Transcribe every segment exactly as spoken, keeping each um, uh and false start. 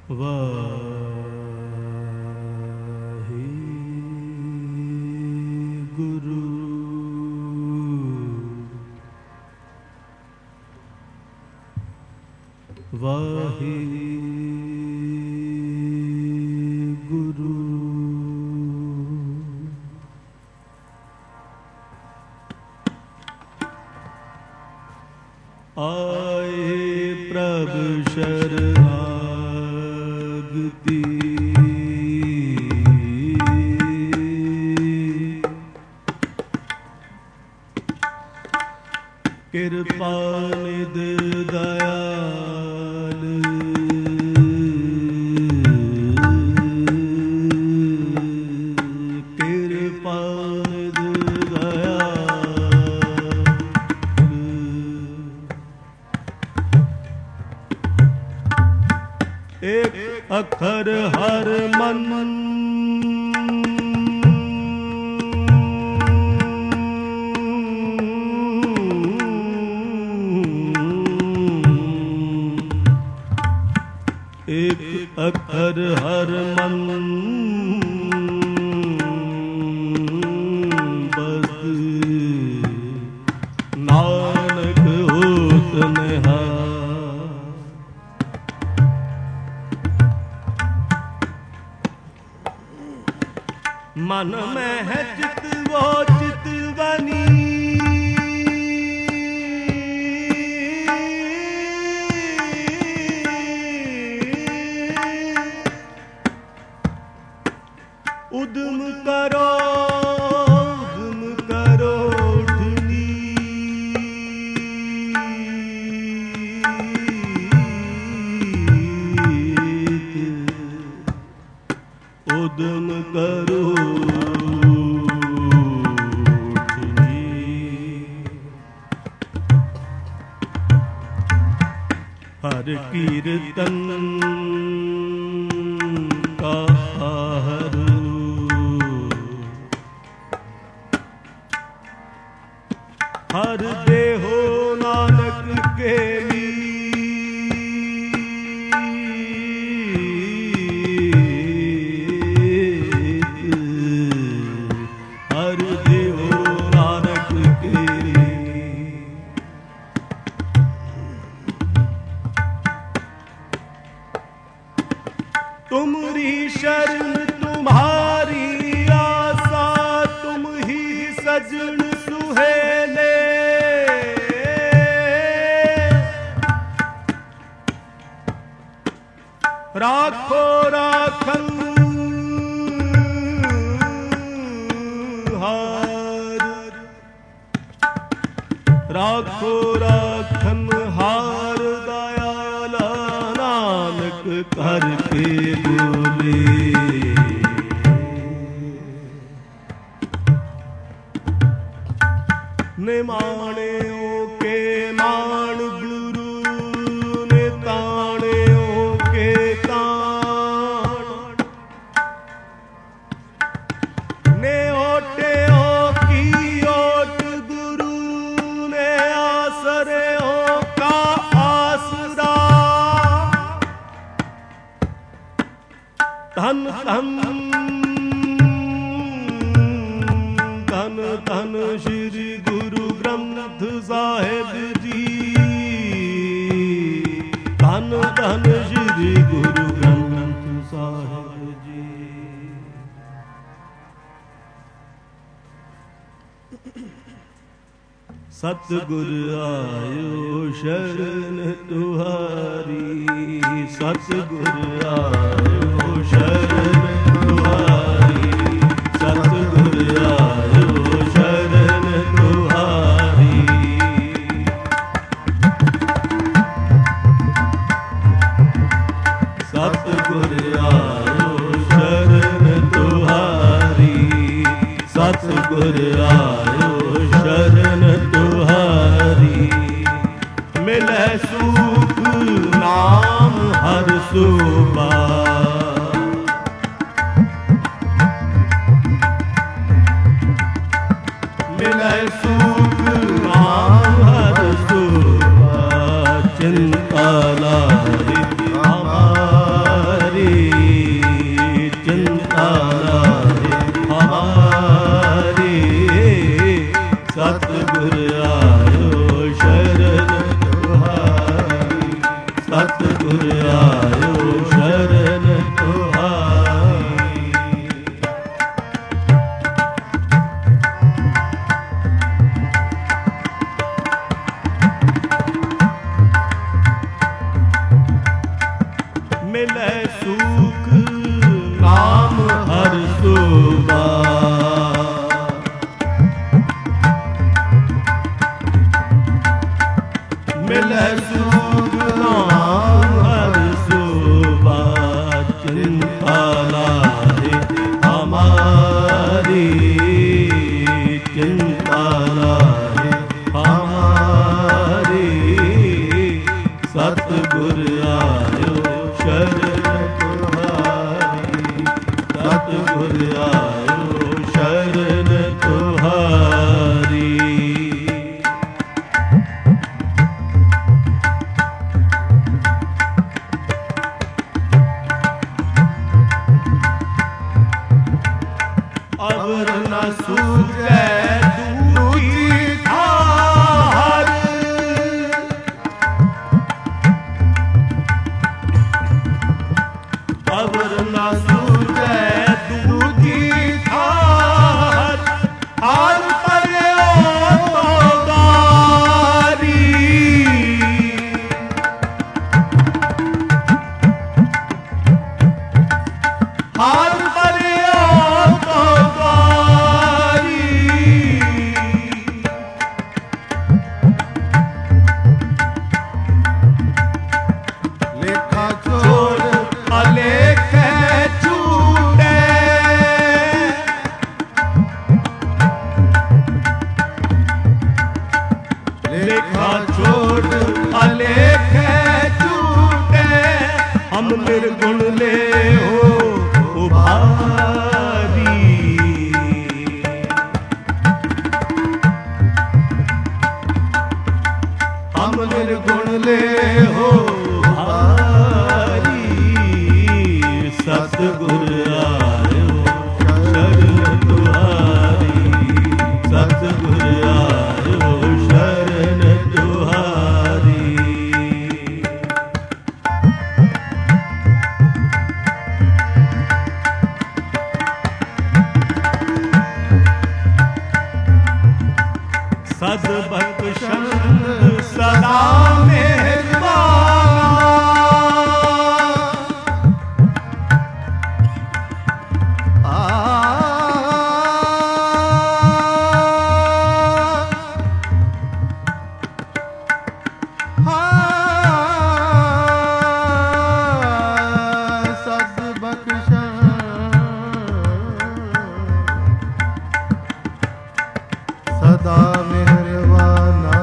वाहिगुरु वाहिगुरु आए प्रभु शरणागति कृपा निधि दयाल कृपा निधि दयाल एक अक्षर हर मन एक अक्षर हर मन बस नानक होत निहाल। मन में है चित वो चित बनी उद्यम करो उद्यम करो ढूंढी उद्यम करो ढूंढी हर कीर्तन का हर हर देहो नानक के मीत हर देहो नानक के तुमरी शरण तुम्हारी आशा तुम ही सजन सुहेले राखो राखन हार राखो राखन हार दयाल नानक करके बोले निमाणे के मान गुरु ने ताणे के ताण ने ओटे हो की ओट गुरु ने आसरे हो का आसरा धन धन धन धन श्री गुरु ग्रंथ साहिब जी धन धन श्री गुरु ग्रंथ साहिब जी। सतगुर आयो शरण तुहारी सतगुर आयो शरण तुहारी सतगुर आयो शरण तुहारी सतगुर आयो शरण तुहारी सतगुर आयो शरण तुहारी मिले सुख नाम हर सुबा मिले सुख नाम हर सुबा चिंता लाही हमार ਮਿਲੈ ਸੂਖ ਨਾਮ ਹਰਿ ਸੋਭਾ। ਮਿਲੈ ਸੂਖ ਨਾਮ ਹਰਿ ਸੋਭਾ। ਚਿੰਤਾ ਲਾਹੇ ਹਮਾਰੀ, ਚਿੰਤਾ ਲਾਹੇ ਹਮਾਰੀ। ਸਤਿਗੁਰ ਆਇਓ ਸ਼ਰਨ ਤੁਹਾਰੀ, ਸਤਿਗੁਰ ਆਇਓ ਸ਼ਰਨ ਤੁਹਾਰੀ। ਅਵਰ ਨ ਸੂਝੈ ਦੂਜੀ ਥਾਰ, ਅਵਰ ਨ ਸੂਝੈ ਦੂਜੀ ਥਾਰ। ਹਾਰ ਪਰਿਓ ਤੋਦਾਰੀ, ਹਾਰ ਹਮ ਨਿਰਗੁਣ ਲੈ ਹੋ ਉਭਾਰੀ। ਹਮ ਨਿਰਗੁਣ ਲੈ ਹੋ ਉਭਾਰੀ। ਸਤਿਗੁਰ ਆਇਓ ਸ਼ਰਨ ਤੁਹਾਰੀ, ਸਤਿਗੁਰ ਆਇਓ ਸ਼ਰਨ ਤੁਹਾਰੀ। ਸਦ ਬਖਸ਼ੰਦ ਸਦਾ ਮਿਹਰਬਾਨਾ। ਸਦ ਬਖਸ਼ੰਦ ਸਦਾ ਮਿਹਰਬਾਨਾ।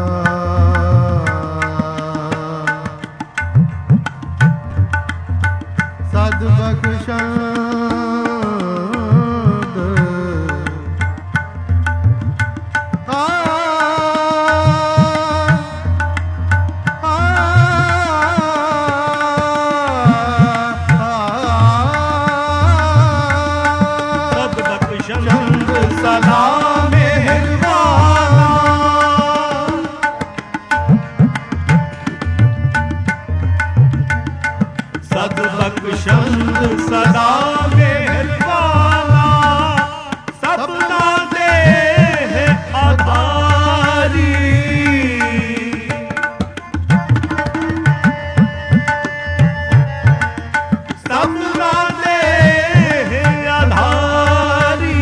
ਸਦ ਬਖਸ਼ੰਦ ਸਦਾ ਮਿਹਰਬਾਨਾ। ਸਦ ਬਖਸ਼ੰਦ ਸਦਾ ਮਿਹਰਬਾਨਾ। ਸਭਨਾ ਦੇ ਆਧਾਰੀ। ਸਭਨਾ ਦੇ ਆਧਾਰੀ।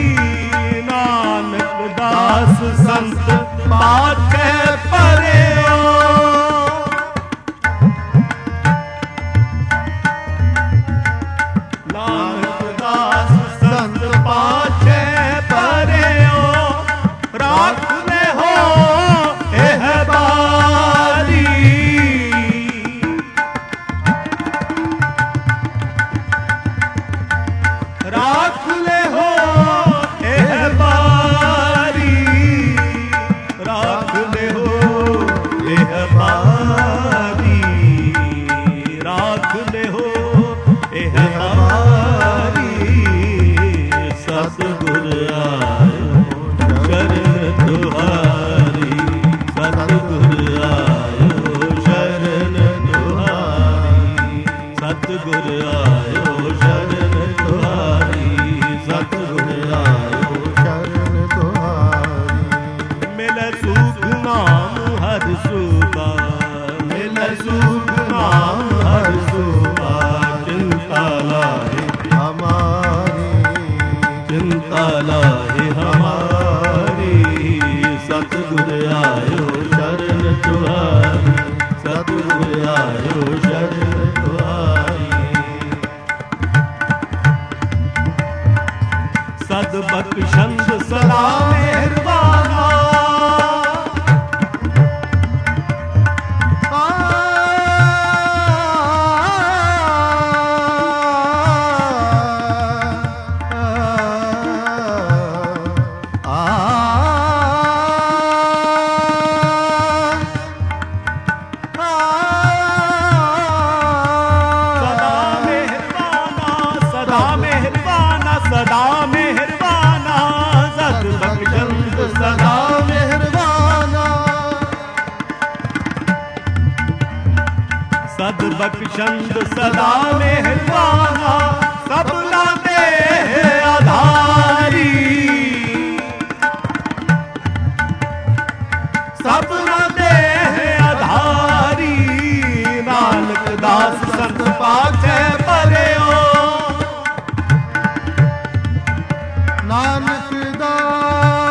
ਨਾਨਕ ਦਾਸ ਸੰਤ ਪਾਛੈ ਪਰਿਓ। ਨਾਨਕ ਦਾਸ ਸੰਤ ਪਾਛੈ ਪਰਿਓ। ਰਾਖ ਲਿਹੋ ਇਹ ਬਾਰੀ। ਰਾਖ ਲਿਹੋ ਇਹ ਬਾਰੀ। ਰਾਖ ਲਿਹੋ ਇਹ ਬਾਰੀ। ਰਾਖ ਲਿਹੋ ਇਹ ਬਾਰੀ। ਸਤਿਗੁਰ ਆਇਓ ਸ਼ਰਨ ਤੁਹਾਰੀ। ਸਤਿਗੁਰ ਆਇਓ ਸ਼ਰਨ ਤੁਹਾਰੀ। ਸਤਿਗੁਰ ਆਇਓ ਸ਼ਰਨ ਤੁਹਾਰੀ। ਸਤਿਗੁਰ ਆਇਓ ਸ਼ਰਨ ਤੁਹਾਰੀ। ਮਿਲੈ ਸੂਖ ਨਾਮ ਹਰਿ ਸੋਭਾ। ਮਿਲੈ ਸੂਖ ਨਾਮ ਹਰਿ ਸੋਭਾ। तुहारी, सतगुर आयो शरण तुहारी। सद बख्शंद सदा मेहरबाना, सदा मेहरबाना, सद बख्शंद सदा मेहरबाना, सद बख्शंद सदा मेहरबाना, सबना दे आधारी, सबना दे आधारी, नानक दास संत पाछे परेओ, नानक दास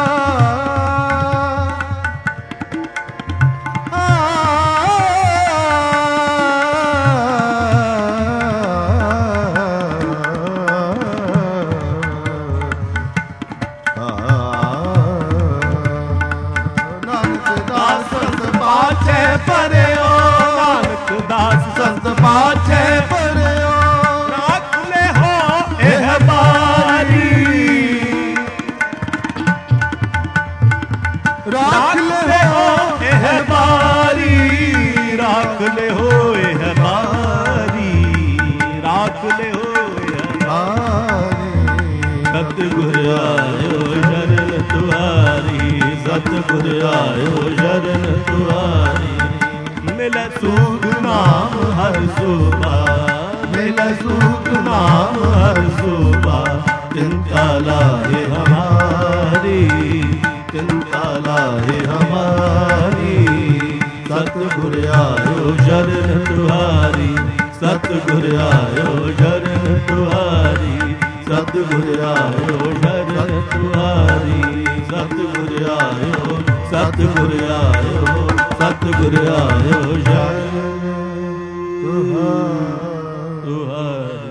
संत पाछे परेओ, नानक दास संत पाछे परेओ, राख ले हो एह बारी, राख ले हो एह बारी, राख ले हो एह बारी, राख ले हो एह बारी। सतगुर आयो शरण तुहारी, सतगुर आयो शरण तुहारी, मिले सुख नाम हर सुबा, मिले सुख नाम हर सुबा, चिंता लाहे हमारी, चिंता लाहे हमारी। सतगुर आयो शरण तुहारी, सतगुर आयो शरण तुहारी, सतगुर आयो शरण तुहारी, सतगुर आयो, सतगुर आयो, सतगुर आयो शरण तुहारी।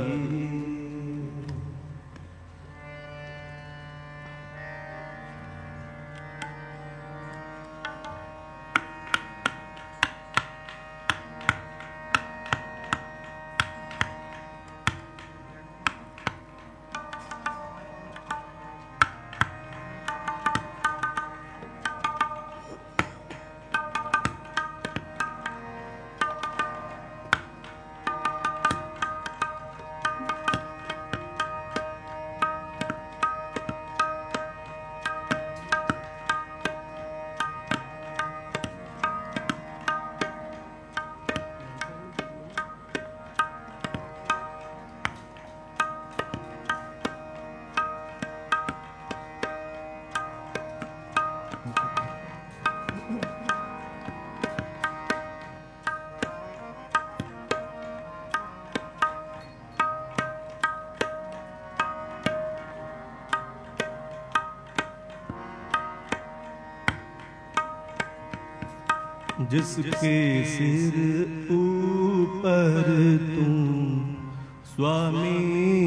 जिसके सिर ऊपर तुम स्वामी,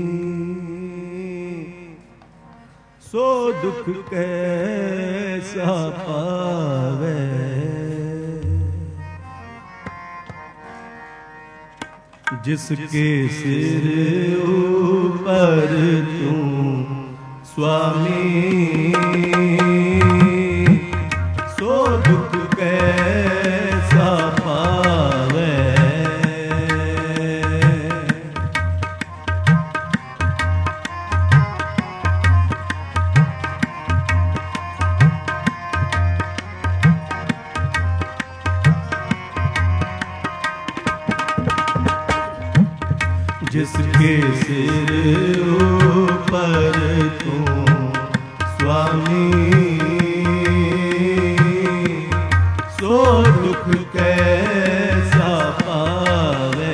सो दुख कैसा पावे। जिसके सिर ऊपर तुम स्वामी, सो दुख कैसा पावे। जिसके सिर ऊपर तुम स्वामी, सो दुख कैसा पावे।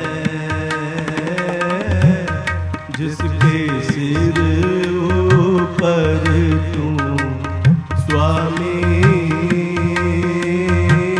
जिसके सिर ऊपर तुम स्वामी,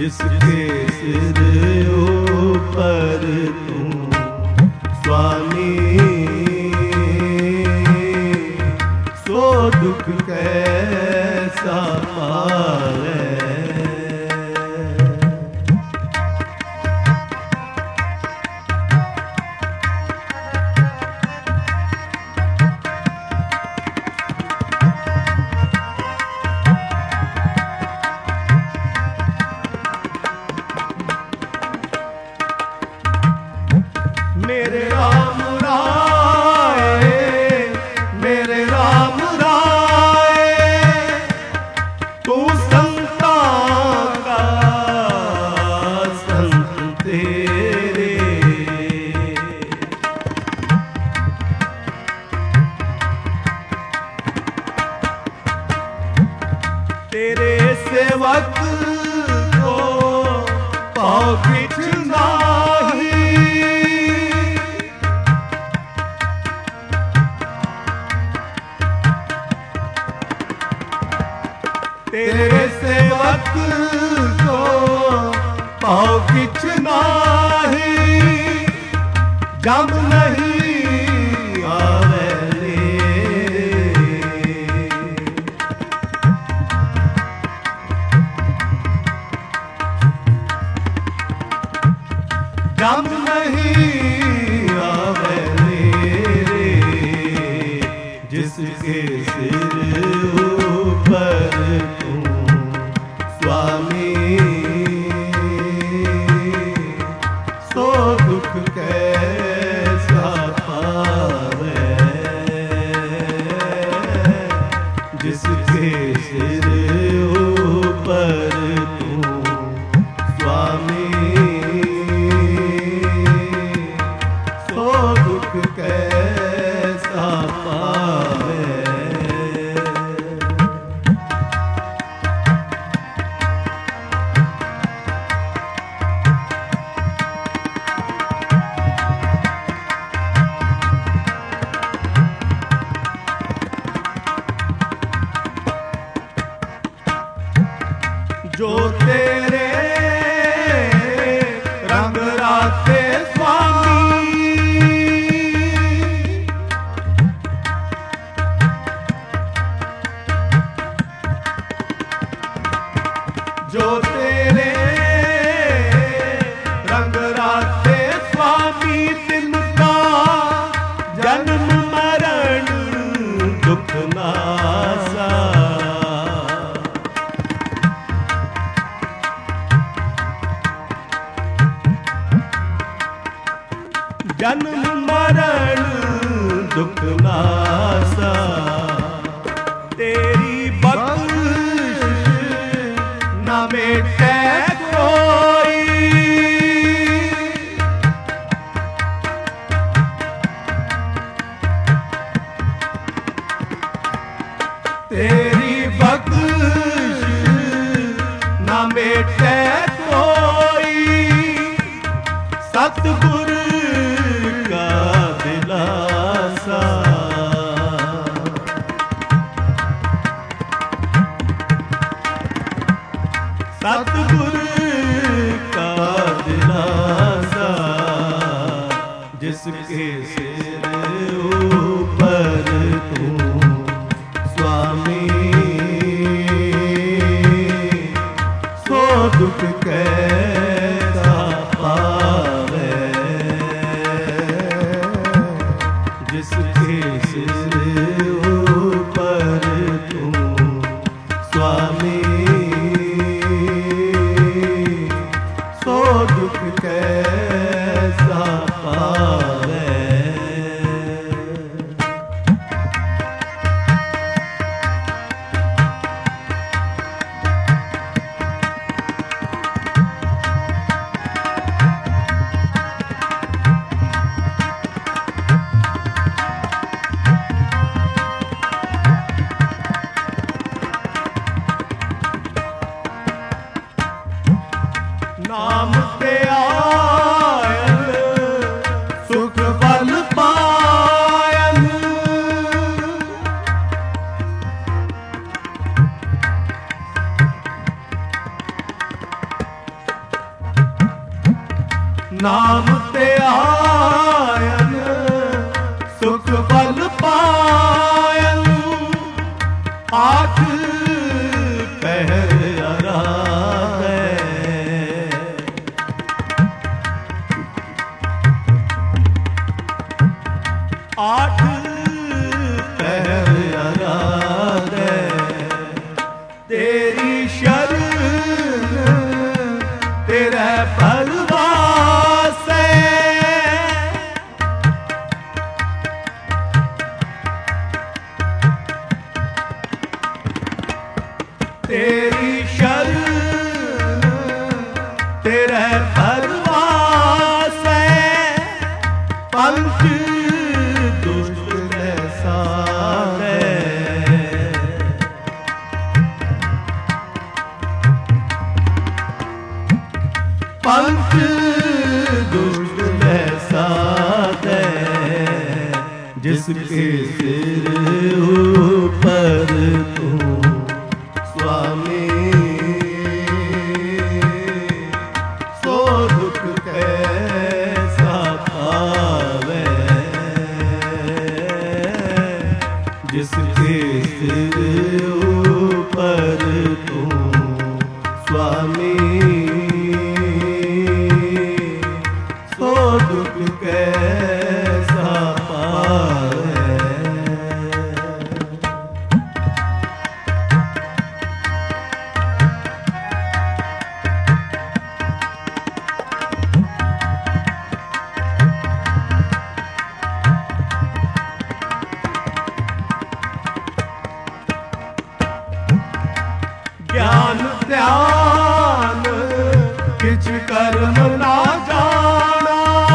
जिसके सिर ऊपर तू स्वामी, सो दुख कैसा पावे। मेरे राम राय, मेरे राम राय, तू संता का संत तेरे, तेरे सेवक को पाँव खींचना तेरे सेवक को पाँव खींचना ही, जब नहीं आवे ले, जब नहीं आवे ले, जिसके सिर ऊपर स्वामी, सो दुख कैसा पावे। जिसके सिर ऊपर तू स्वामी, सो दुख कैसा पावे। जो तेरे रंग राते स्वामी, जो तेरे रंग राते स्वामी, तिनका जन्म मरण दुख नासा। जन्म मरण दुख नासा, तेरी बख्शिश न मिटे कोई, तेरी बख्शिश न मिटे कोई, सतगुरु सतगुरु का दिलासा, जिसके सिर ऊपर तू स्वामी, सो दुख कैसा पावे। जिसके सिर ऊपर तू स्वामी, सो दुख कैसा पावे। नाम पे आयन सुख बल पायन, नाम ते आयन सुख फल पायन आठ पहर आराधे आठ पहर आराधे तेरी शरण तेरा परवास तेरी शरण तेरे परवास पंच दुष्ट साधे पंच दुष्ट साधे जिसके सिर ऊपर तू स्वामी सो दुख कैसा पावे जिसके सिर ऊपर तू स्वामी सो दुख कैसा पावे ज्ञान ध्यान किछ कर्म ना जाना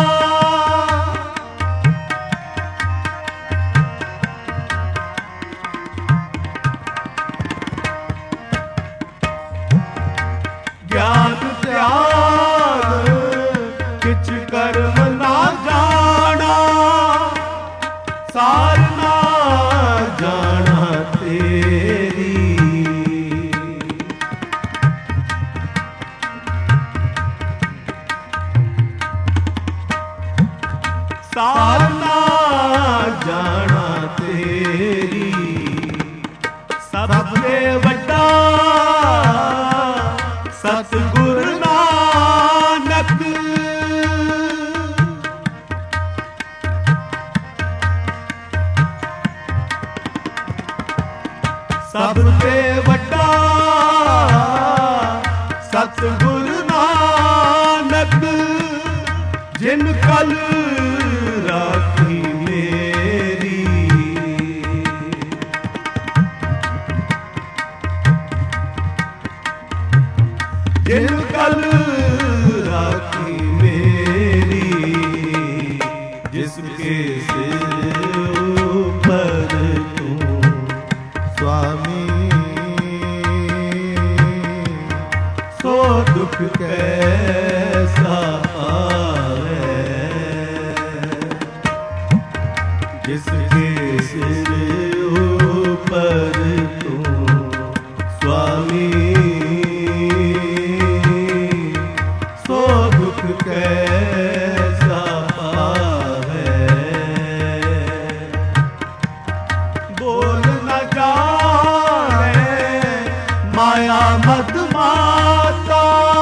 ज्ञान ध्यान किछ कर्म ना जाना सार ना जाना तेरी सारना जाना तेरी सबसे बड़ा सतगुरु नानक सबसे बड़ा सतगुरु नानक जिन कल राखी मेरी जिन कल राखी मेरी जिसके सिर ऊपर तू स्वामी सो दुख कैसा पावे जिसके सिर ऊपर तू स्वामी सो दुख कैसा पावे बोल न जाने माया मद माता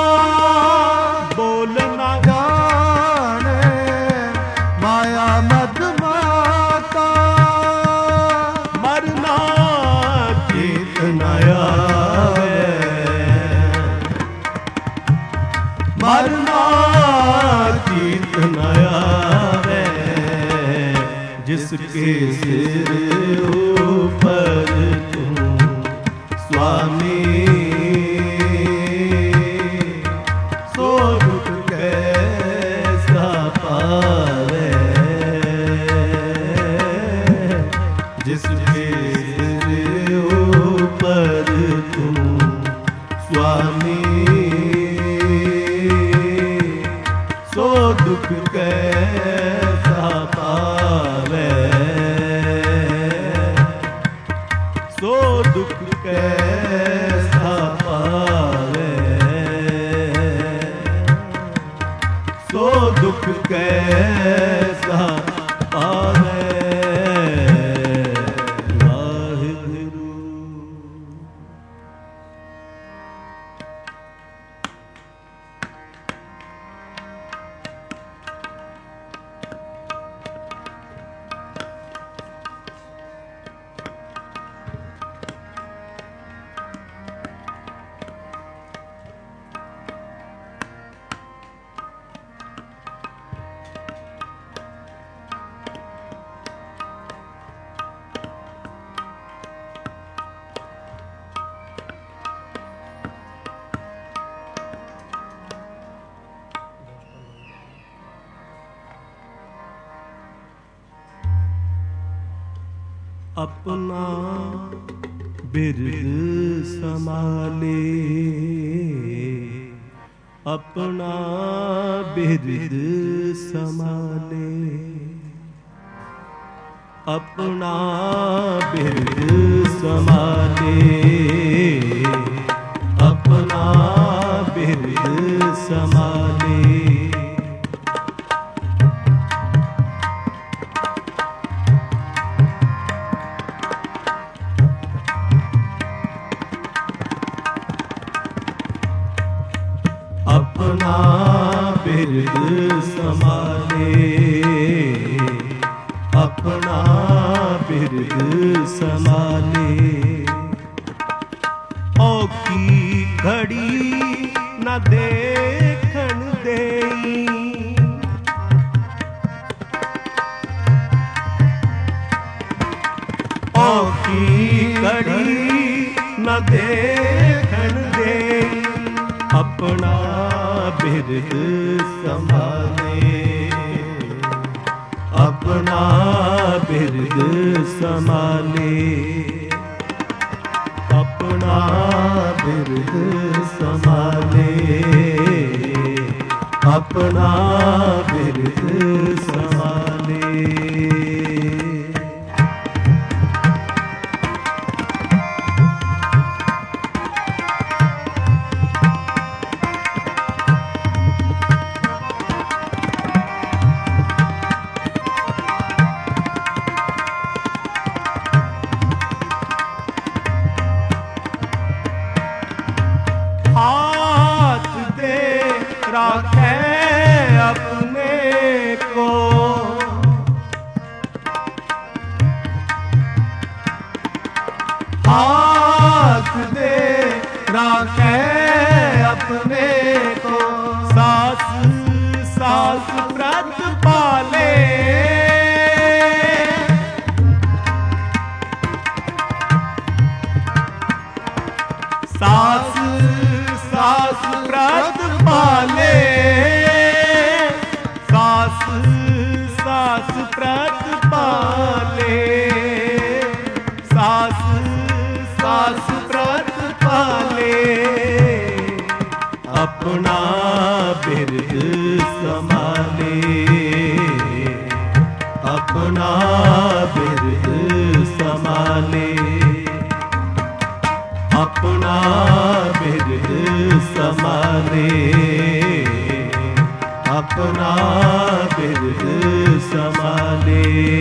बोल न जाने माया मद माता मरना चेत नया मरना चेत नया जिसके सिर ऊपर तू स्वामी सो दुख कैसा पावे जिसके सिर ऊपर तू स्वामी सो दुख कैसा पावे सो दुख कैसा पावे सो दुख कैसा पावे वाहिगुरु। अपना बिरद संभाले, अपना बिरद संभाले, अपना बिरद संभाले, अपना बिरद संभाले। अपना बिरद संभाले, अपना बिरद संभाले। औखी घड़ी न देखन देई, औखी घड़ी न देखन देई। अपना बिरद संभाले, अपना बिरद संभाले, अपना बिरद संभाले, अपना बिरद संभाले। हाथ दे राखे अपने को, हाथ दे राखे अपने को। सास सास व्रत पाले, सास सास व्रत पाले, सास सास व्रत पाले, सास सास व्रत पाले। अपना बिरद संभाले, अपना बिरद संभाले, अपना बिरद संभाले, अपना बिरद संभाले।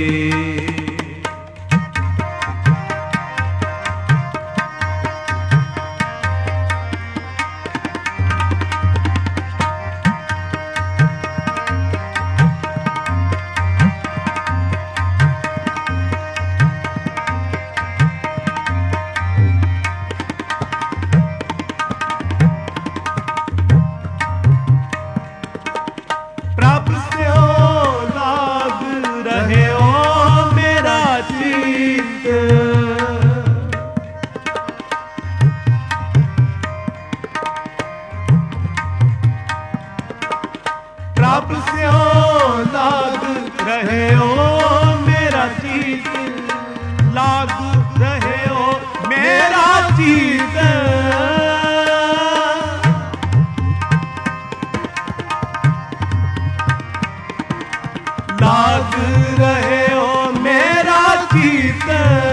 प्रभु से ओ लाग रहे ओ मेरा चित्त, प्रभु से ओ लाग रहे ओ मेरा चित्त, लाग रहे ओ मेरा चित्त। लाग रहे हो मेरा चित्त,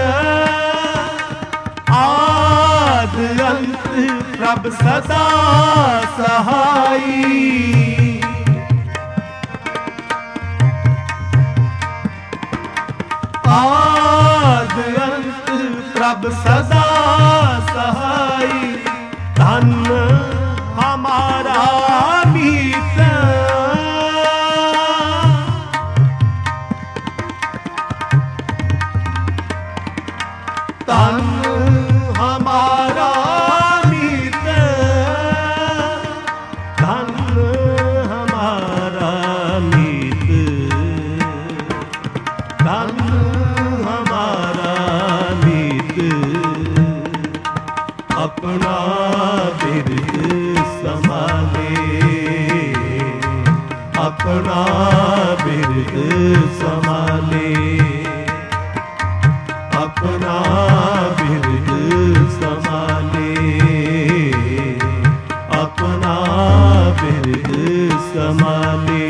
आद अंत प्रभ सदा सहाई, सदा सहाई, धन हमारा मीत। धन हमारा मीत, धन हमारा मीत, धन हमारा मीत। अपना बिरद संभाले, अपना बिरद संभाले, अपना बिरद संभाले, अपना बिरद संभाले।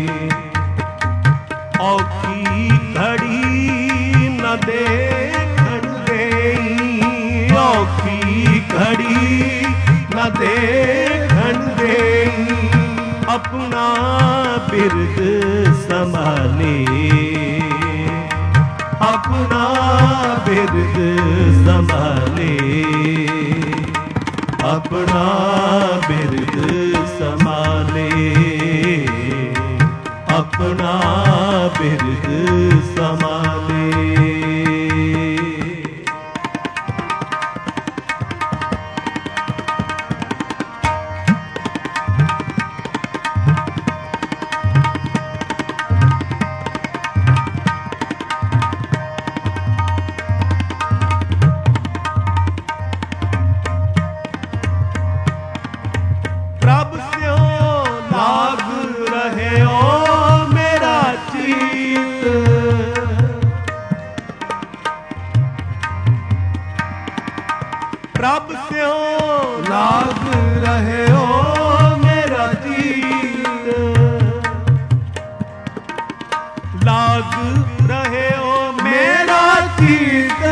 औखी घड़ी न देखन देई, औखी घड़ी न देखन देई, अपना बिरद संभाले, अपना बिरद संभाले, अपना बिरद संभाले, अपना बिरद संभाले। प्रभ स्यों लाग रहे ओ मेरा चीत, प्रभ स्यों लाग रहे ओ मेरा चीत, लाग रहे ओ मेरा चीत।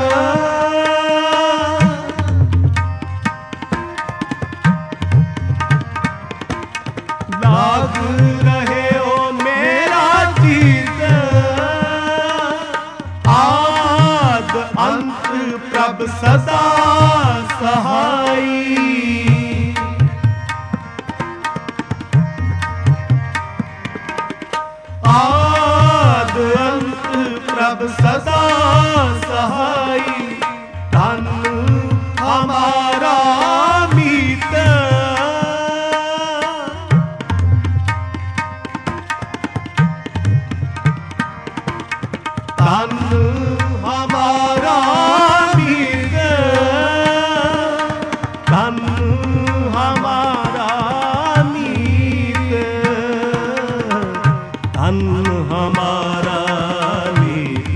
लाग रहे ओ मेरा चीत, आद अंत प्रभ सदा सहाई, आद अंत प्रभ सदा सहाई, धन हमारा मीत। धन हमारा मीत, धन हमारा मीत, धन हमारा मीत,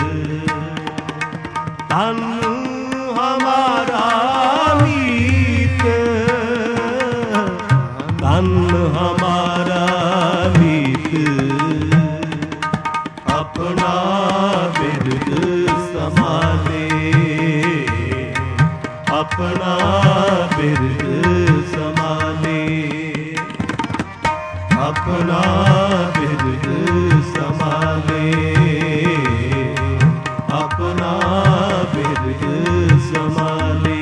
धन हमारा मीत, धन हमारा मीत। अपना बिरद संभाले, अपना बिरद संभाले, अपना बिरद संभाले, अपना बिरद संभाले।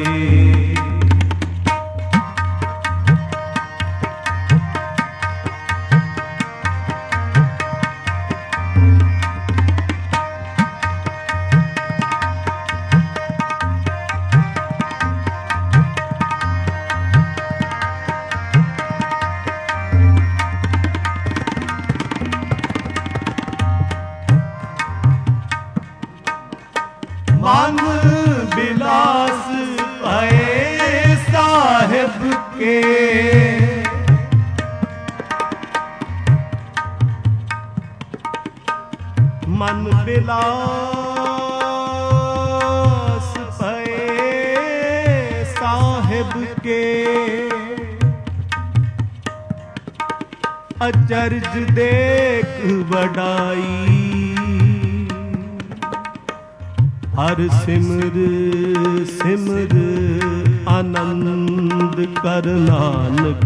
मन बिलास पाए साहिब के, मन बिलास पाए साहिब के, अचरज देख वडाई, हर सिमर सिमर आनंद कर नानक,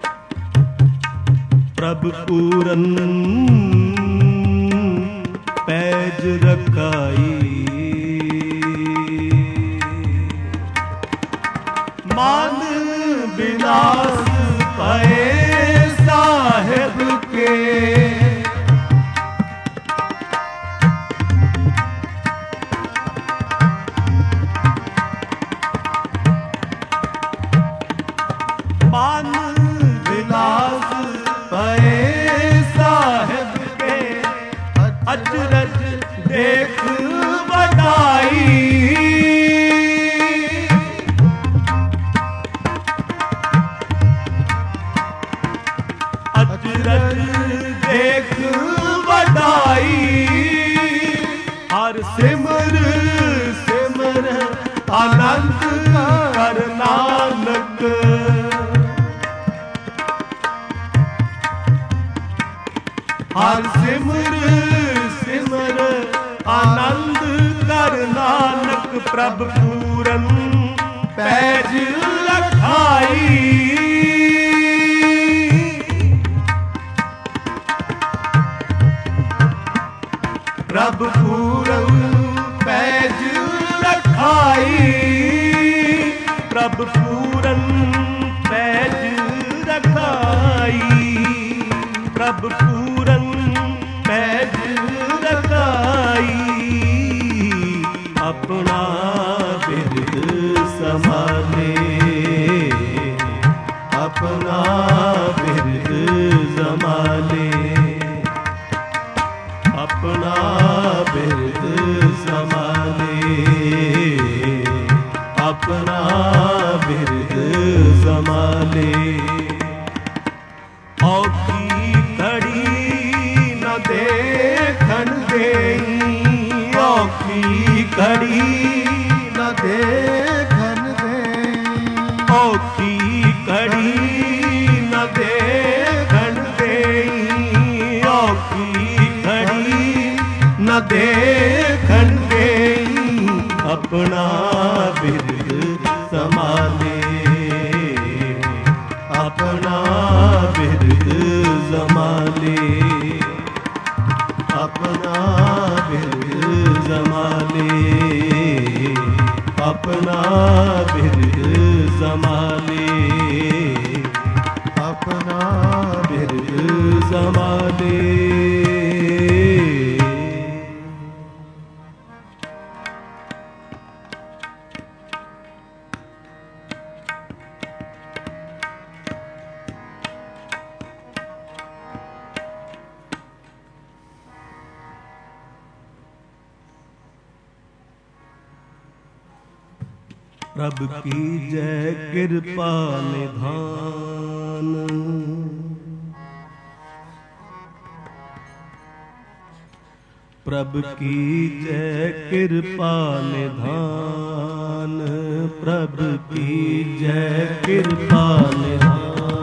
प्रभ पूरन मान विलास भये साहेब के। मान विलास भये साहेब के, अचरज देख बढ़ाई। अचरज देख बढ़ाई, हर सिमर सिमर आनंद कर नानक। हर सिमर सिमर आनंद कर नानक, प्रभ पूरन पैज लखाई। प्रभ पूरन पैज लखाई। प्रभ पूरन पैज रखाई। प्रभ पूरन पैज रखाई। अपना बिरद संभाले, अपना बिरद संभाले। अपना बिरद संभाले, अपना बिरद संभाले। औखी घड़ी न देखन देई, औखी घड़ी न देखन देई। औखी घड़ी न देखन देई, औखी घड़ी न देखन देई। अपना बिरद संभाले, अपना बिरद संभाले। अपना बिरद संभाले, अपना बिरद संभाले। अपना बिरद संभाले। प्रभ की जय कृपा निधान। प्रभ की जय कृपा निधान। प्रभ की जय कृपा निधान।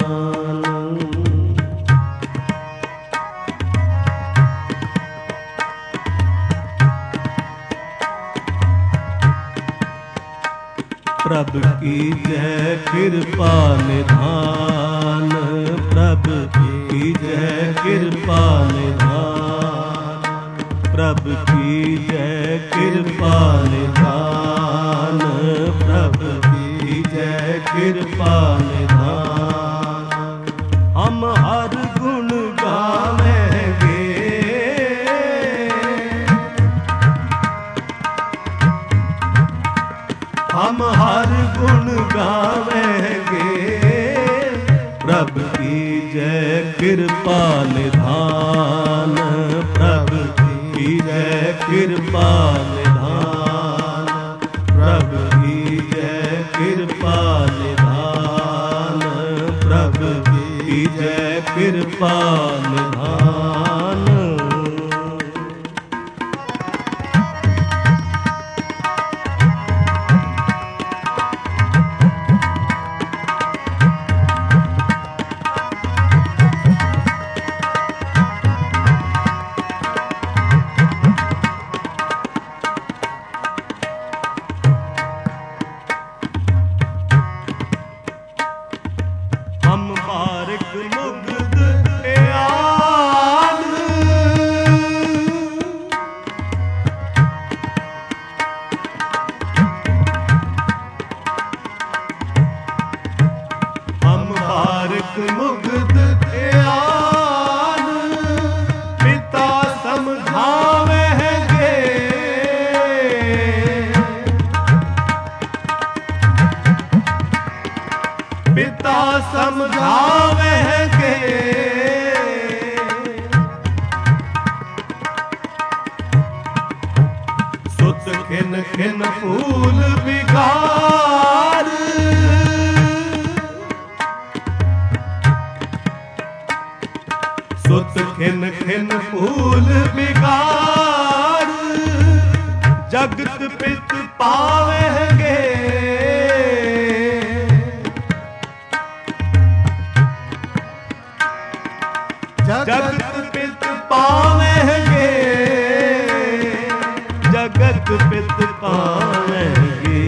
प्रभ की जय कृपा निधान। प्रभ की जय कृपा निधान। प्रभ की जय कृपा निधान। प्रभ की जय कृपा निधान। हम हर गुण गावेंगे, हम हर गुण गावेंगे। प्रभ की जय कृपा निधान। प्रभ की जय कृपा निधान। प्रभ की जय कृपा निधान। प्रभ की जय कृपा निधान। हम बारिक मुग्ध प्यार मानस मुग्ध ध्यान पिता समझावेंगे पिता समझावेंगे सुत खिन खिन फूल बिगाड़ सुत खिन खिन फूल बिगाड़ जगत पित पावेंगे जगत पित पावेंगे जगत पित पावेंगे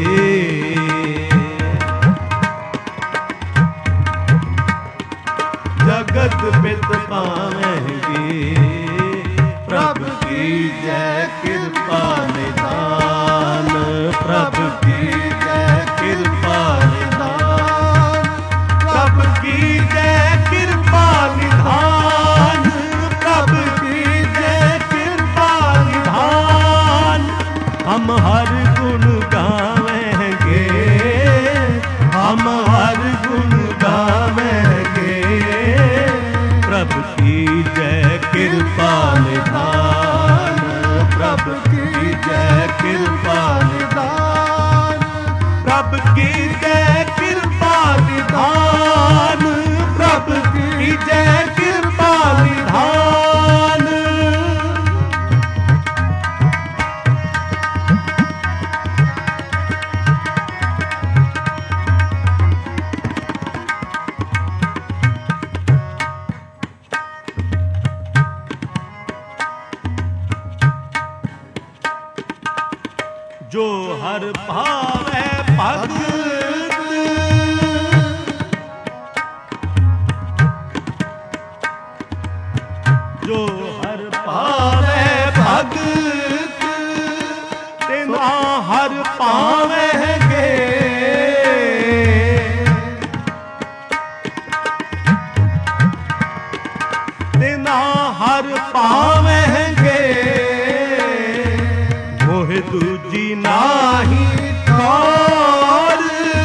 जगत पित पावेंगे प्रभु की जय कृपा निधान प्रभु की जय कृपा निधान प्रभु की जय कृपा निधान प्रभु की जय कृपा निधान हम हर गुण गावेंगे हम हर गुण गावेंगे प्रभु की जय कृपा निधान प्रभु की जय कृपा निधान प्रभु की जय कृपा निधान प्रभु की जय कृपा निधान जो हर भावे भगत जो हर भावे भगत तिना हर पावेंगे तिना हर पावेंगे मोह दूजी नाही ठौर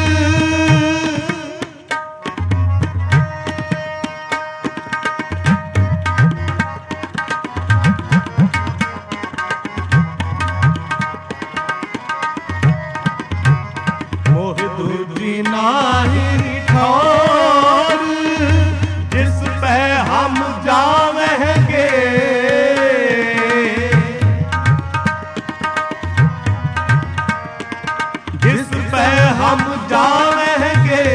मोह दूजी नाही ठौर जिस पे हम जावेंगे जिस पे हम जावेंगे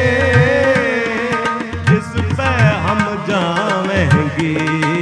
जिस पे हम जावेंगे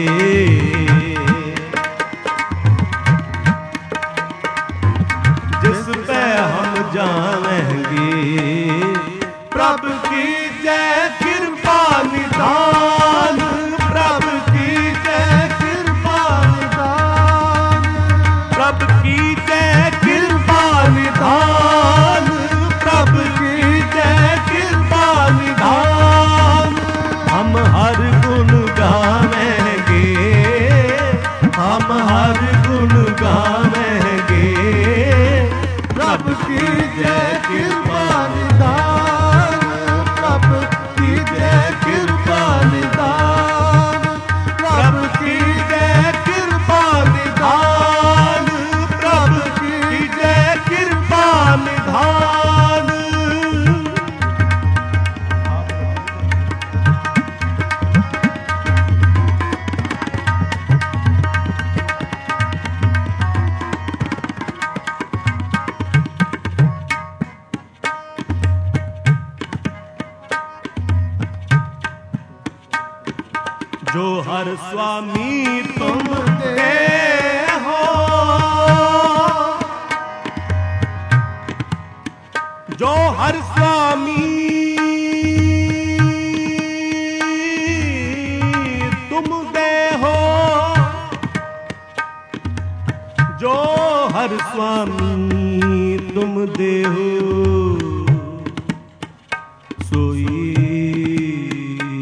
जिस पे हम जावेंगे प्रभु की जय कृपा निधान प्रभु की जय कृपा निधान प्रभु की जय कृपा निधान प्रभु की जय कृपा निधान हम हर गुण गावेंगे हम हर गुण गावेंगे प्रभु की जय कृपा निधान प्रभु की जय कृपा निधान प्रभु की जय कृपा निधान प्रभु की जय कृपा निधान जो हर स्वामी तुम दे हो जो हर स्वामी तुम दे हो जो हर स्वामी तुम दे हो सोई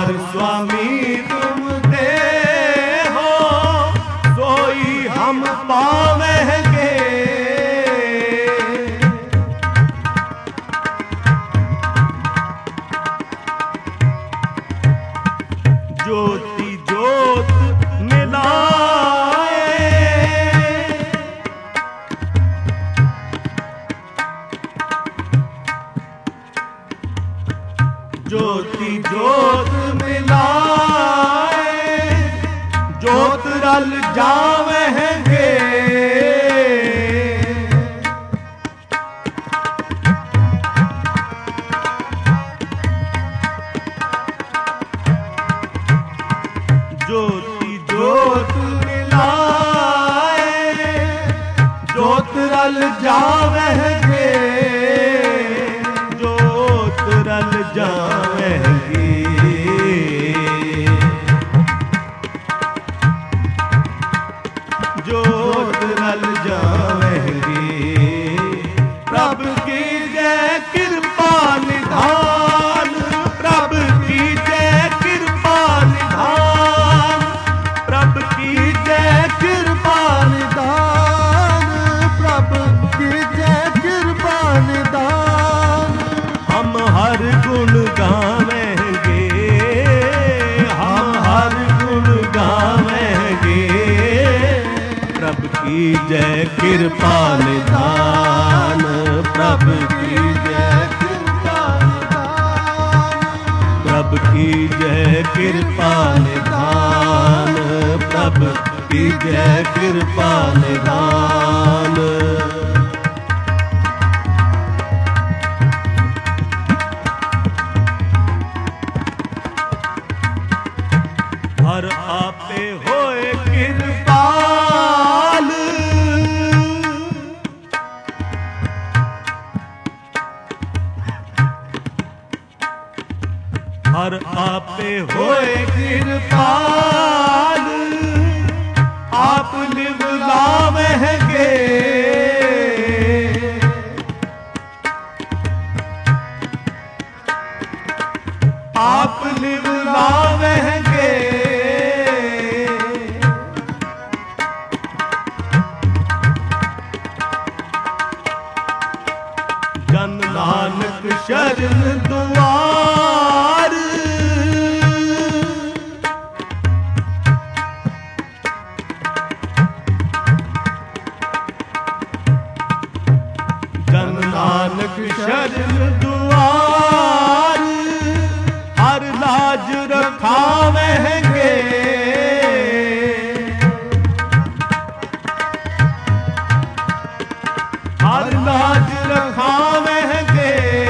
हर स्वामी तुम दे हो, सोई हम पावेंगे। ज्योति ज्योत मिलाए, ज्योति ज्योत मिलाए, ज्योत रल जावेंगे। ज्योति ज्योत मिलाए, ज्योत रल जावेंगे, ज्योत रल जावेंगे। ज्योत रल जावेंगे। प्रभु की जय कृपा निधान, प्रभु की जय कृपा निधान, प्रभु की जय कृपा निधान, प्रभु की जय कृपा निधान। हम हर गुण गावेंगे, हम हर गुण गावेंगे। प्रभु की जय कृपा निधान, प्रभु की जय कृपा निधान, प्रभु की जय कृपा निधान, प्रभु की जय कृपा निधान। हर आपे होए कृपाल, हर आपे होए कृपाल, आप लिव लावेंगे। आप लिव लावेंगे। जन नानक शरण दुआर, जन नानक शरण दुआर, हर लाज रखावेंगे। हर लाज रखावेंगे,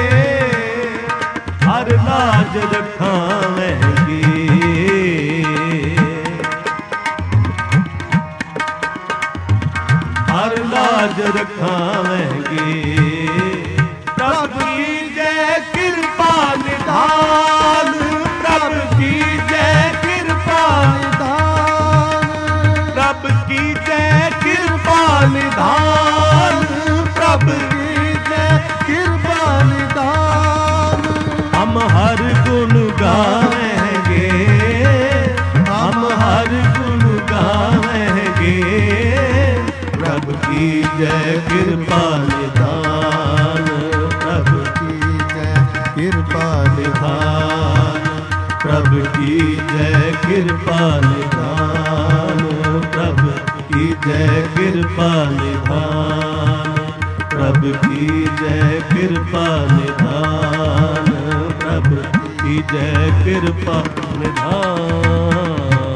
हर लाज रखावेंगे। हर लाज रखावेंगे। प्रभु की जय कृपा निधान, प्रभु की जय कृपा निधान, प्रभु की जय कृपा निधान, प्रभु की जय कृपा निधान। हम हर गुण गावेंगे, हम हर गुण गावेंगे। प्रभु की जय कृपा निधान, प्रभु की जय कृपा निधान, प्रभु की जय कृपा निधान, प्रभु की जय कृपा निधान, प्रभु की जय कृपा निधान, प्रभु की जय कृपा निधान।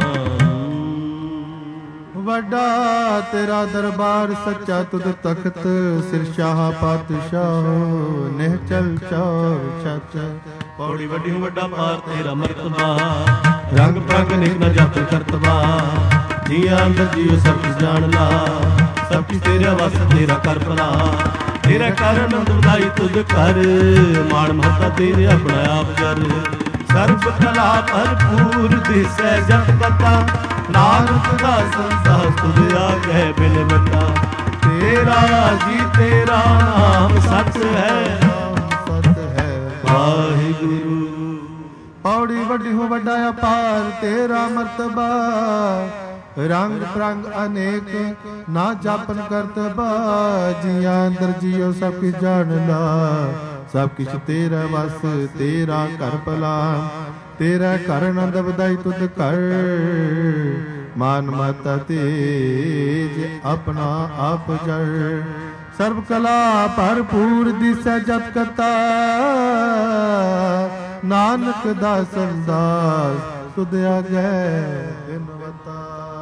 ਵੱਡਾ ਤੇਰਾ ਦਰਬਾਰ ਸੱਚਾ ਤੁਧ ਤਖਤ, ਸਿਰ ਸ਼ਾਹ ਪਾਤਸ਼ਾਹ ਨਿਹਚਲ ਚੌਰ ਛੱਤ। ਪੌੜੀ ਵੱਡੀ ਵੱਡਾ ਪਾਰ ਤੇਰਾ ਮਰਤਬਾ, ਰੰਗ ਪ੍ਰੰਗ ਨਿਕ ਨ ਜਪ ਕਰਤਬਾ। ਜੀਆਂ ਅੰਦਰ ਜੀਉ ਸਭ ਕੁਛ ਜਾਣ ਲਾ, ਸਭ ਕੁਛ ਤੇਰਾ ਵਸ ਤੇਰਾ ਕਰ ਭਲਾ। ਤੇਰਾ ਕਰ ਆਨੰਦ ਵਧਾਈ ਤੁਧ ਕਰ, ਮਾਣ ਮਹੱਤਾ ਤੇਰੇ ਆਪਣਾ ਆਪ ਜਰ। ਸਰਬ ਕਲਾ ਭਰਪੂਰ ਦਿਸੈ ਜਪ ਪਤਾ, ਨਾਨਕ ਦਾ ਸੰਸਾਰ ਤੁਧ ਆਗੈ ਬਿਨ ਬਤਾ। ਤੇਰਾ ਜੀ ਤੇਰਾ ਨਾਮ ਸਤ ਹੈ, ਸਤ ਹੈ ਵਾਹਿਗੁਰੂ ਪੌੜੀ ਵੱਡੀ ਹੋ ਵੱਡਾ ਅਪਾਰ ਤੇਰਾ ਮਰਤਬਾ, ਰੰਗ ਪ੍ਰੰਗ ਅਨੇਕ ਨਾ ਜਾਪਨ ਕਰਤਬਾ। ਜੀਆਂ ਅੰਦਰ ਜੀਓ ਸਭ ਕਿਛ ਜਾਣ ਲਾ, ਸਭ ਕਿਛ ਤੇਰਾ ਵਸ ਤੇਰਾ ਘਰ ਭਲਾ। ਤੇਰਾ ਘਰ ਆਨੰਦ ਵਧਾਈ ਤੁਧ ਘਰ, ਮਾਨ ਮਤਾ ਤੇਜ ਆਪਣਾ ਆਪ ਜਰ। ਸਰਬ ਕਲਾ ਭਰਪੂਰ ਦਿਸੈ ਜਤ ਕਤਾ, ਨਾਨਕ ਦਾਸਨ ਦਾਸ ਤੁਧ ਆਗੈ ਦਿਨਵਤਾ।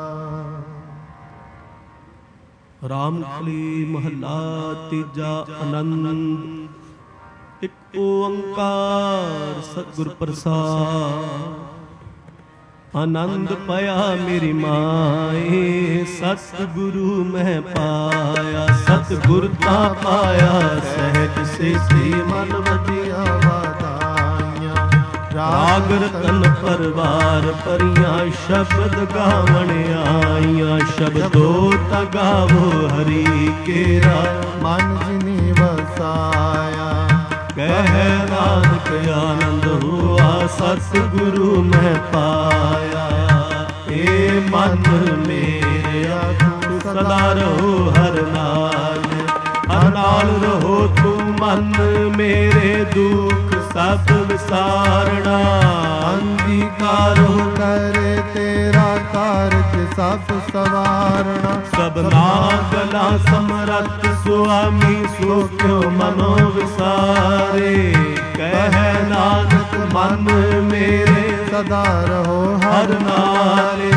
ਰਾਮਕਲੀ ਮਹੱਲਾ ਤੀਜਾ ਆਨੰਦ। ਇਕ ਓੰਕਾਰ ਸਤਿਗੁਰ ਪ੍ਰਸਾਦ। ਆਨੰਦ ਪਾਇਆ ਮੇਰੀ ਮਾਏ, ਸਤਿਗੁਰੂ ਮੈਂ ਪਾਇਆ। ਸਤਿਗੁਰ ਤਾਂ ਪਾਇਆ ਸਹਿਜ ਸੇਤੀ, ਮਨ ਵਧੀਆਂ ਵਾਧਾਈਆਂ। ਰਾਗ ਰਤਨ ਪਰਵਾਰ ਭਰੀਆਂ, ਸ਼ਬਦ ਗਾਵਣ ਆਈਆਂ। ਸ਼ਬਦੋ ਤਾ ਗਾਵੋ ਹਰੀ ਕੇਰਾ, ਮਨ ਜਿਨੀ ਵਸਾਇਆ। ਕਹਿ ਨਾਨਕ ਆਨੰਦ ਹੁਆ, ਸਤਿਗੁਰੂ ਮੈਂ ਪਾਇਆ। ਏ ਮਨ ਮੇਰਿਆ ਤੂੰ ਸਦਾ ਰਹੋ ਹਰ ਨਾਲ, ਹਰ ਨਾਲ ਰਹੋ ਤੂੰ ਮਨ ਮੇਰੇ। ਦੁਖ ਸਭ ਵਿਸਾਰਣਾ, ਅੰਗੀਕਾਰੋ ਕਰੇ ਤੇਰਾ ਕਾਰਜ ਸਭ ਸਵਾਰਣਾ। ਸਭਨਾ ਗਲਾ ਸਮਰੱਥ ਸੁਆਮੀ, ਸੋ ਕਿਉ ਮਨੋ ਵਿਸਾਰੇ। ਕਹਿ ਨਾਨਕ ਮਨ ਮੇਰੇ ਸਦਾ ਰਹੋ ਹਰ ਨਾਲੇ।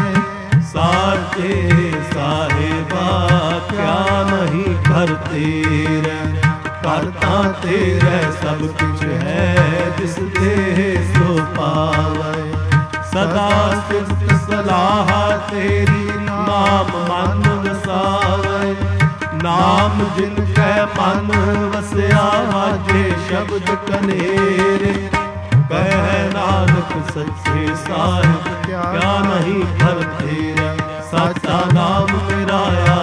ਸਾਚੇ ਸਾਹਿਬਾ ਕਿਆ ਨਹੀਂ ਕਰ ਤੇਰੇ, ਕਰ ਤਾਂ ਤੇਰੇ ਸਭ ਕੁਛ ਹੈ। ਜਿਸ ਦੇ ਸੋ ਪਾਵੈ ਸਦਾ ਸਿਫਤ ਸਲਾਹ ਤੇਰੀ, ਨਾਮ ਮਨ ਵਸਾਵੈ। ਨਾਮ ਜਿਨ ਕੈ ਮਨ ਵਸਿਆ, ਵਾਜੇ ਸ਼ਬਦ ਕਨੇਰੇ। ਕਹਿ ਨਾਨਕ ਸੱਚੇ ਸਾਹਿਬ ਕਿਆ ਨਹੀਂ ਕਰ ਤੇਰਾ। ਸਾਚਾ ਨਾਮ ਮੇਰਾ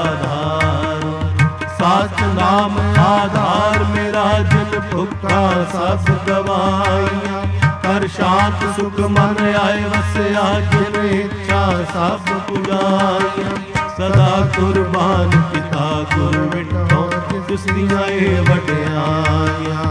ਆਧਾਰ, ਸਾਚ ਨਾਮ ਆਧਾਰ ਮੇਰਾ। ਜਿਨ ਭੁੱਖਾ ਸਭ ਗਵਾਈਆਂ, ਕਰ ਸ਼ਾਂਤ ਸੁਖ ਮਨ ਆਏ ਵਸਿਆ। ਜਿਨ ਇੱਛਾ ਸਭ ਪੁਜਾਈਆਂ, ਸਦਾ ਕੁਰਬਾਨ ਕੀਤਾ ਗੁਰ ਮਿਟੋ। ਤਿਸ ਦੀਆਂ ਏ ਵਡਿਆਈਆਂ।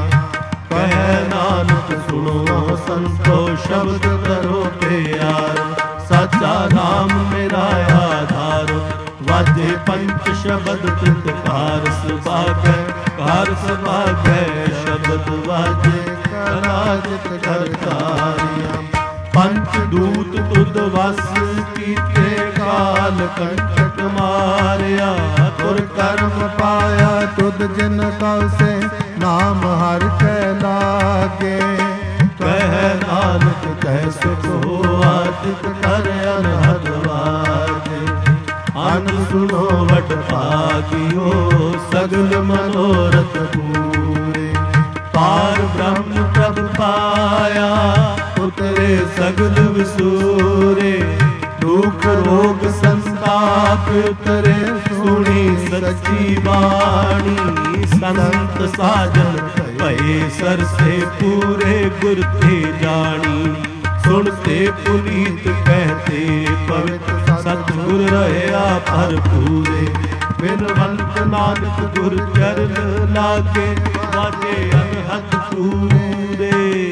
ਕਹਿ ਨਾਨਕ ਸੁਣੋ ਸੰਤੋ, ਸ਼ਬਦ ਕਰੋ ਪਿਆਰ। ਸਾਚਾ ਨਾਮ ਮੇਰਾ ਆਧਾਰ, ਵਾਜੇ ਪੰਚ ਸ਼ਬਦ ਤਿਤ ਕਾਰ ਸੁਭਾਗੈ। ਕਾਰ ਸੁਭਾਗੈ ਸ਼ਬਦ ਵਾਜੇ, ਰਾਜਿਤ ਕਰਤਾਰੀਆਂ। ਪੰਚ ਦੂਤ ਤੁਧ ਵਸ ਕੀਤੇ, ਕਾਲ ਕੰਟਕ ਮਾਰਿਆ। ਤੁਰ ਕਰਮ ਪਾਇਆ ਤੁਧ ਜਿਨ ਕਉ ਸੇ, ਨਾਮ ਹਰਿ ਕੈ ਲਾਗੇ। ਕਹਿ ਨਾਨਕ ਕਹਿ ਸੁਖ ਹੋਆ, ਤਿਤ ਕਰ ਅਨਹਦ ਵਾਜੇ। ਅਨ ਸੁਣੋ ਵਡ ਭਾਗਿਓ, ਸਗਲ ਮਨੋਰਥ ਪੂਰੇ। ਪਾਰ ਬ੍ਰਹਮ ਪ੍ਰਭ ਪਾਇਆ, ਉਤਰੇ ਸਗਲ ਵਿਸੂਰੇ। ਦੁਖ ਰੋਗ ਸੰਤਾਪ ਉਤਰੇ, ਸੁਣੀ ਸੱਚੀ ਬਾਣੀ। ਸੰਤ ਸਾਜਨ ਭਏ ਸਰਸੇ, ਪੂਰੇ ਗੁਰ ਤੇ ਜਾਣੀ। ਸੁਣਤੇ ਪੁਨੀਤ ਕਹਤੇ ਪਵਿੱਤ, ਸਤਿਗੁਰ ਰਹਿਆ ਭਰਪੂਰੇ। ਬਿਨਵੰਤ ਨਾਨਕ ਗੁਰ ਚਰਨ ਲਾਗੇ, ਵਾਜੇ ਅਨਹਦ ਪੂਰੇ।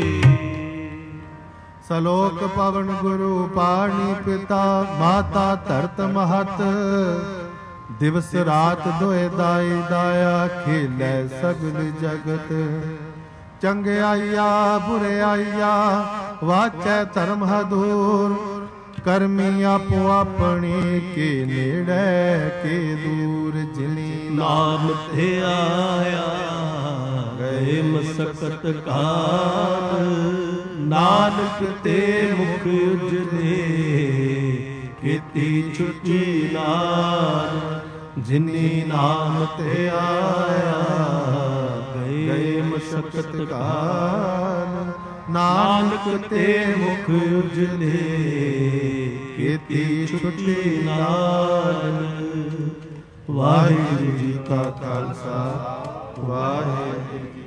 ਸਲੋਕ ਪਵਨ ਗੁਰੂ ਪਾਣੀ ਪਿਤਾ, ਮਾਤਾ ਧਰਤ ਮਹਤ। ਦਿਵਸ ਰਾਤ ਦੋਇ ਦਾਈ ਦਾਇਆ, ਖੇਲੇ ਸਗਲ ਜਗਤ। ਚੰਗਿਆਈਆ ਬੁਰਿਆਈਆ, ਵਾਚੈ ਧਰਮ ਹਦੂਰ। ਕਰਮੀ ਆਪੋ ਆਪਣੀ, ਕੇ ਨੇੜੇ ਕੇ ਦੂਰ। ਜਿਨੀ ਨਾਮ ਤੇ ਆਇਆ ਗਏ ਮਸਕਤ ਕਾਲ, ਨਾਨਕ ਤੇ ਮੁਖ ਉਜਲੇ ਕੀਤੀ ਛੁੱਟੀ ਨਾਲ। ਜਿਨੀ ਨਾਮ ਤੇ ਆਇਆ ਗਏ ਮਸਕਤ ਕਾਲ, ਨਾਨਕ ਤੇ ਮੁਖ ਉਜਲੇ ਕੀਤੀ ਛੁੱਟੀ ਨਾਲ। ਵਾਹਿਗੁਰੂ ਜੀ ਕਾ ਖਾਲਸਾ, ਵਾਹਿਗੁਰੂ ਜੀ